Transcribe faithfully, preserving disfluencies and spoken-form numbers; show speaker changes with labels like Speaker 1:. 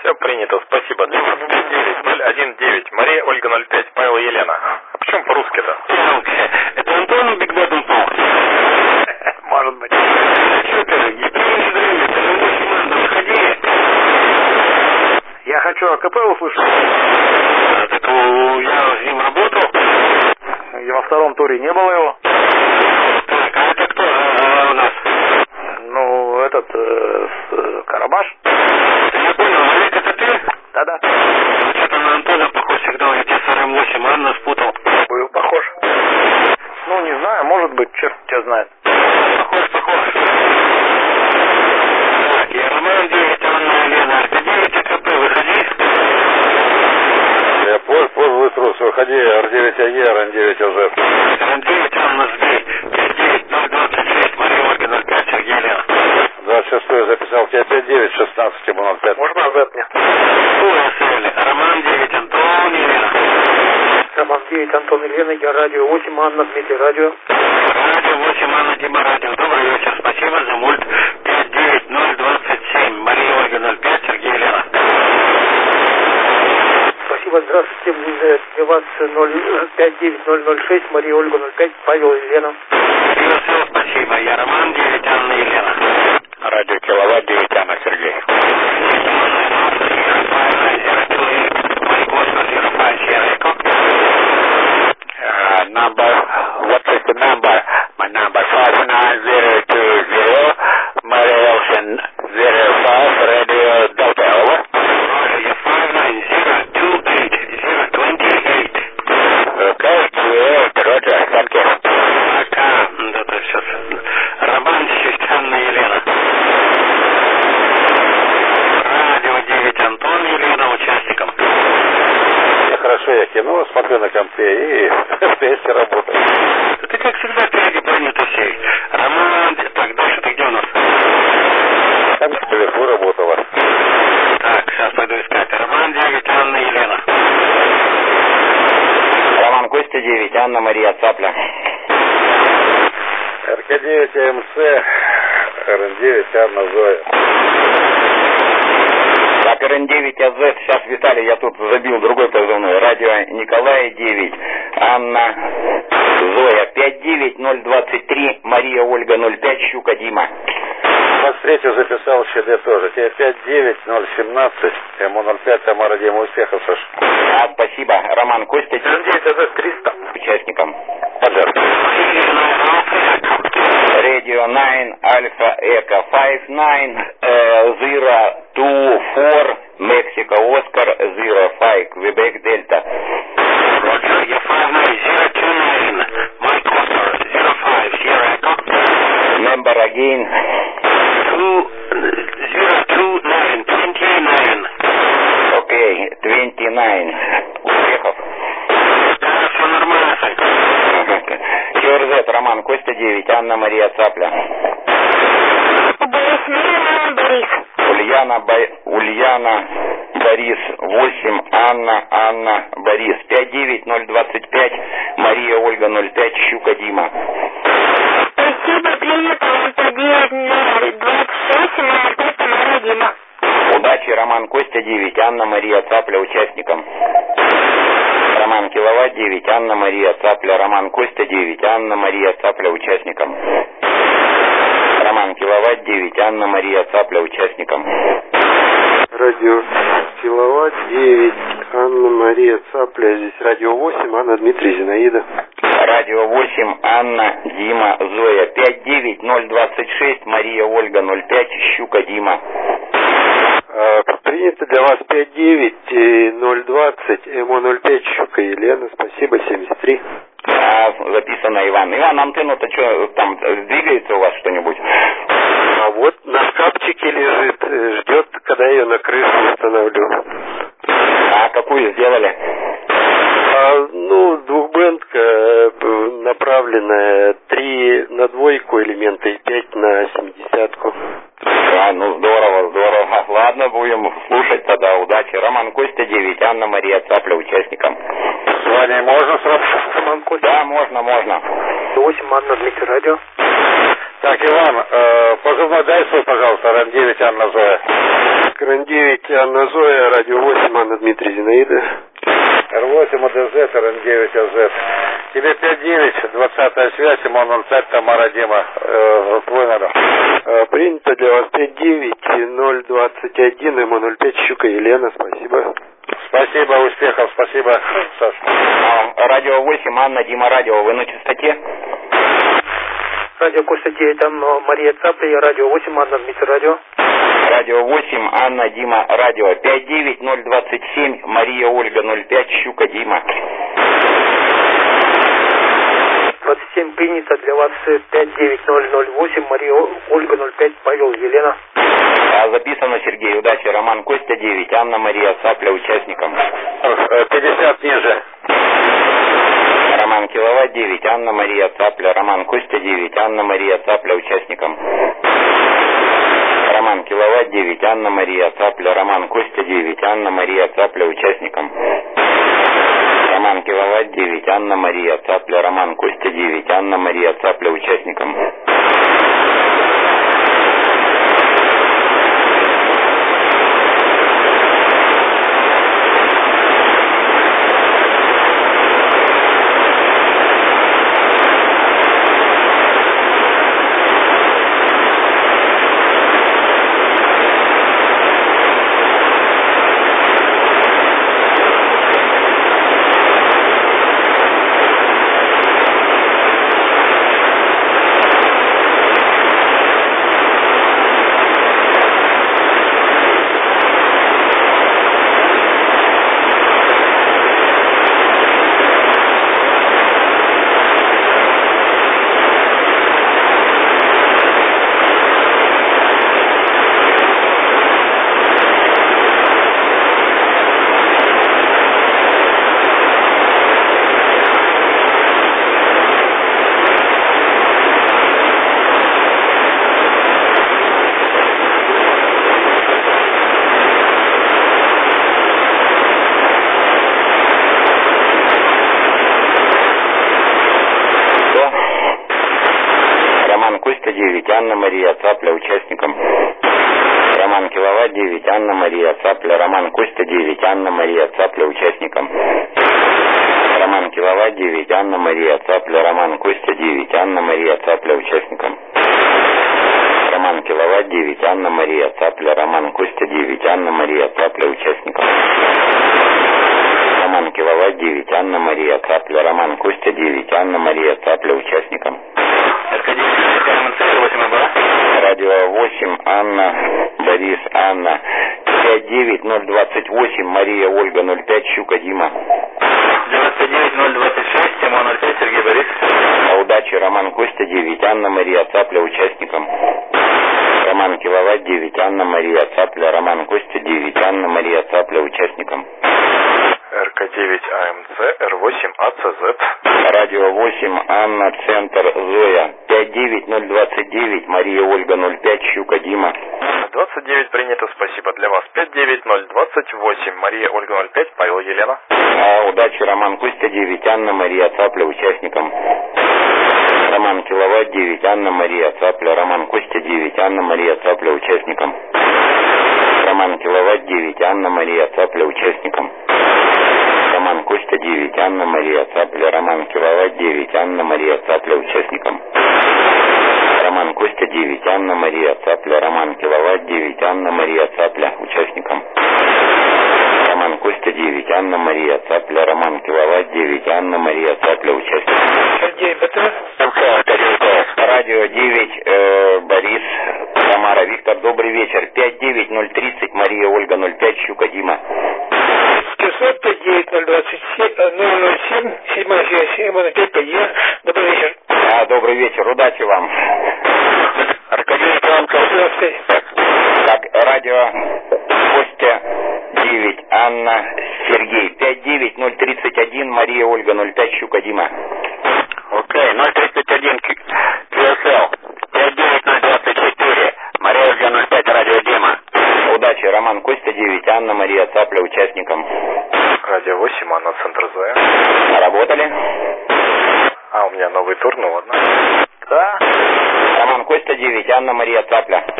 Speaker 1: Все принято, спасибо. девять ноль один девять. Мария Ольга ноль пять. Павел и Елена. А почему по-русски-то?
Speaker 2: Это Антон Биг Бэтон Пол.
Speaker 1: Может быть.
Speaker 2: Что ты, не принято время, ты же мой команда, выходи.
Speaker 1: Я хочу АКП услышать.
Speaker 2: А, так я с ним работал.
Speaker 1: И во втором туре не было его.
Speaker 2: Так, а это кто а, у нас?
Speaker 1: Ну, этот, э, с, Карабаш.
Speaker 2: Я понял, Олег, это ты?
Speaker 1: Да-да.
Speaker 2: Что-то на Антона похож всегда, я тебя с Р М восемь, Анна спутал.
Speaker 1: Был похож. Ну, не знаю, может быть, черт тебя знает.
Speaker 2: Похож, похож. Так, я Роман девять, Анна Елена, Р девять, АКП, выходи.
Speaker 3: Я позже, позже выстрелился, выходи, Р девять А Е, Р девять А З.
Speaker 2: Р девять, Анна, сбей, пять девять ноль двадцать шесть, Мария Ольга ноль пять, Сергей Елена.
Speaker 3: двадцать шестое записал тебя пять девять шестнадцать, ему ноль пять.
Speaker 1: Можно назад мне?
Speaker 2: Ой, Роман девять, Антон, Елена.
Speaker 1: Роман девять, Антон, Елена, я радио восемь, Анна, Дмитрий, радио.
Speaker 2: Радио восемь, Анна, Дима, радио. Добрый вечер, спасибо за мульт. пять девять ноль двадцать семь, Мария Ольга ноль пять, Сергей Елена.
Speaker 1: Спасибо, здравствуйте, для вас пять девять ноль ноль шесть, Мария Ольга ноль пять, Павел и Елена.
Speaker 2: Все, спасибо, я Роман девять, Анна, Елена.
Speaker 3: Радио Киловатт девять, Анна, Сергей. Uh, number, what is the number? My number five nine zero two zero, Maria Ocean zero five, Radio Delta, over.
Speaker 2: Roger, five nine zero two eight zero two eight.
Speaker 3: Okay, two eight, Roger, thank you.
Speaker 2: Пока, это сейчас Роман девять, Анна, Елена. Радио девять, Антон, Елена, участником.
Speaker 3: Хорошо, я кино, смотрю на компе и вместе работаю.
Speaker 2: Ты как всегда впереди планеты всей. Роман, так, дальше ты где у нас?
Speaker 3: Там наверху работала.
Speaker 2: Так, сейчас пойду искать. Роман девять, Анна, Елена.
Speaker 4: Роман Костя девять, Анна Мария Цапля.
Speaker 3: Р К девять А М С, Р Н девять Анна Зоя.
Speaker 4: Так, Р Н девять А З, сейчас, Виталий, я тут забил другой позывной. Радио Николая девять, Анна Зоя. пять девять ноль двадцать три, Мария Ольга ноль пять, Щука Дима.
Speaker 3: двадцать третью записал ЩД тоже. Тебе пять девять ноль семнадцать, ему ноль пять, Тамара Дима, успехов, Саша.
Speaker 4: А, спасибо. Роман Костя
Speaker 1: Р Н девять А З триста.
Speaker 4: Участникам.
Speaker 3: Поджар.
Speaker 4: Radio nine Alpha Echo five nine uh, zero two four Mexico Oscar zero five Quebec Delta.
Speaker 2: Roger, я five nine zero two nine, Mike Oscar zero five Sierra Echo.
Speaker 4: Member again.
Speaker 2: two zero two nine twenty-nine.
Speaker 4: Okay, twenty-nine. Успехов.
Speaker 2: Да, все нормально, Санька.
Speaker 4: ЧРЗ, Роман Костя девять, Анна Мария Цапля.
Speaker 5: Борис.
Speaker 4: Ульяна, Бо... Ульяна Борис восемь, Анна, Анна Борис. пять девять ноль двадцать пять, Мария Ольга ноль пять, Щука Дима.
Speaker 5: Спасибо, принято. пять девять ноль двадцать восемь, ноль пять, Тамара Дима.
Speaker 4: Удачи, Роман Костя девять, Анна Мария Цапля, участникам. Роман Киловатт девять, Анна Мария Цапля, Роман Костя девять, Анна Мария Цапля, участникам. Роман Киловатт девять, Анна Мария Цапля, участникам.
Speaker 6: Радио Киловатт девять, Анна Мария Цапля, здесь радио восемь, Анна, Дмитрий, Зинаида.
Speaker 4: Радио восемь, Анна, Дима, Зоя. пять девять ноль двадцать шесть, Мария Ольга ноль пять, Щука Дима.
Speaker 6: А, принято для вас пять девять ноль двадцать, М О ноль пять, Щука Елена, спасибо, семьдесят три.
Speaker 4: А, записано Иван. Иван, антенну-то что, там двигается у вас что-нибудь?
Speaker 6: А вот на шкафчике лежит, ждет, когда я ее на крышу установлю.
Speaker 4: А какую сделали?
Speaker 6: А, ну, двухбендка направленная, три на двойку элемента и пять на семидесятку.
Speaker 4: А, ну здорово, здорово. Ладно, будем слушать тогда. Удачи. Роман Костя девять, Анна Мария Цапля, участникам.
Speaker 3: С вами можно сразу?
Speaker 1: Роман Костя.
Speaker 4: Да, можно, можно.
Speaker 1: восемь, Анна, Дмитрий, радио.
Speaker 3: Так, Иван, э, позывной дай свой, пожалуйста, Рен девять, Анна Зоя.
Speaker 6: Рен девять, Анна Зоя, радио восемь, Анна Дмитрий, Зинаида.
Speaker 3: Эр восемь, АДЗ, Рен девять, АЗ. Тебе пять девять, двадцатая связь, МО ноль пять, Тамара, Дима, э, твой номер.
Speaker 6: Э, принято для вас пять девять ноль двадцать один, МО ноль пять, Щука Елена, спасибо.
Speaker 3: Спасибо, успехов, спасибо, Саш.
Speaker 4: А, радио восемь, Анна, Дима, радио, вы на частоте?
Speaker 1: Радио Костя девять, там Мария Цапля, радио восемь, Анна Дмитрий, радио.
Speaker 4: Радио восемь, Анна, Дима, радио. пять девять ноль двадцать семь, Мария, Ольга, ноль пять, Щука, Дима.
Speaker 1: двадцать семь принято для вас пять девять ноль ноль восемь, Мария, Ольга, ноль пять, Павел, Елена.
Speaker 4: А, записано, Сергей, удачи, Роман, Костя девять, Анна, Мария, Цапля, участникам.
Speaker 3: пятьдесят ниже.
Speaker 4: Роман, Киловатт девять, Анна, Мария, Цапля, Роман, Костя девять, Анна, Мария, Цапля, участникам. Роман, Киловатт девять, Анна, Мария, Цапля, Роман, Костя девять, Анна, Мария, Цапля, участникам. Роман, Киловатт девять, Анна, Мария, Цапля, Роман, Костя девять, Анна, Мария, Цапля, участникам. Анна, Мария, Цапля, участникам. Роман, Киловатт девять, Анна, Мария, Цапля, Роман, Костя девять, Анна, Мария, Цапля, участникам. Роман, Киловатт девять, Анна, Мария, Цапля, Роман, Костя девять, Анна, Мария, Цапля, участникам. Роман, Киловатт девять, Анна, Мария, Цапля, Роман, Костя девять, Анна, Мария, Цапля, участникам. Роман, Киловатт девять, Анна, Мария, Цапля, Роман, Костя девять, Анна, Мария, Цапля, участникам. Радио восемь, Анна, Борис, Анна, пять девять ноль двадцать восемь, Мария, Ольга, ноль пять, Щука, Дима.
Speaker 2: девяносто девять ноль двадцать шесть, Тимон ноль пять, Сергей, Борис.
Speaker 4: А удачи, Роман, Костя девять, Анна, Мария, Цапля, участникам. Роман, Киловатт девять, Анна, Мария, Цапля, Роман, Костя девять, Анна, Мария, Цапля, участникам.
Speaker 3: эр ка девять, а эм цэ, эр восемь, а цэ зет.
Speaker 4: Радио восемь, Анна, Центр, Зоя. пять девять ноль двадцать девять, Мария, Ольга, ноль пять, Щука, Дима.
Speaker 3: двадцать девять принято, спасибо. Для вас пять девять ноль двадцать восемь, Мария, Ольга, ноль пять, Павел, Елена.
Speaker 4: А, удачи, Роман, Костя девять, Анна, Мария, Цапля, участникам. Роман, Киловатт девять, Анна, Мария, Цапля, Роман, Костя девять, Анна, Мария, Цапля, участникам. Роман, Киловатт девять, Анна, Мария, Цапля, участникам. Роман, Костя девять, Анна, Мария, Цапля, Роман, Киловатт девять, Анна, Мария, Цапля, участникам. Роман, Костя девять, Анна, Мария, Цапля, Роман, Киловатт девять, Анна, Мария, Цапля, участникам. Роман, Костя девять, Анна, Мария, Цапля, Роман, Киловатт девять, Анна, Мария, Цапля, участникам. Радио девять, э, Борис, Тамара, Виктор, добрый вечер. пять девять ноль тридцать, Мария, Ольга, ноль пять, Щука, Дима.
Speaker 1: пятьсот пять девять ноль двадцать семь, ноль ноль семь, седьмая связь, ноль пять, Е. Добрый вечер.
Speaker 4: А, добрый вечер, удачи вам.
Speaker 3: Аркадий Станков.
Speaker 4: Так, радио Костя девять, Анна, Сергей. пять девять ноль тридцать один, Мария, Ольга, ноль пять, Щука, Дима.
Speaker 3: Окей, ноль тридцать один, кью эс эл. пять девять ноль двадцать четыре, Мария, Ольга, ноль пять, радио Дима.
Speaker 4: Удачи, Роман, Костя девять, Анна, Мария, Цапля, участникам.
Speaker 3: Радио восемь, Анна, Центр Зоя.
Speaker 4: Работали?
Speaker 3: А, у меня новый тур, ну ладно.
Speaker 1: Да.
Speaker 4: Роман, Костя девять, Анна Мария Цапля.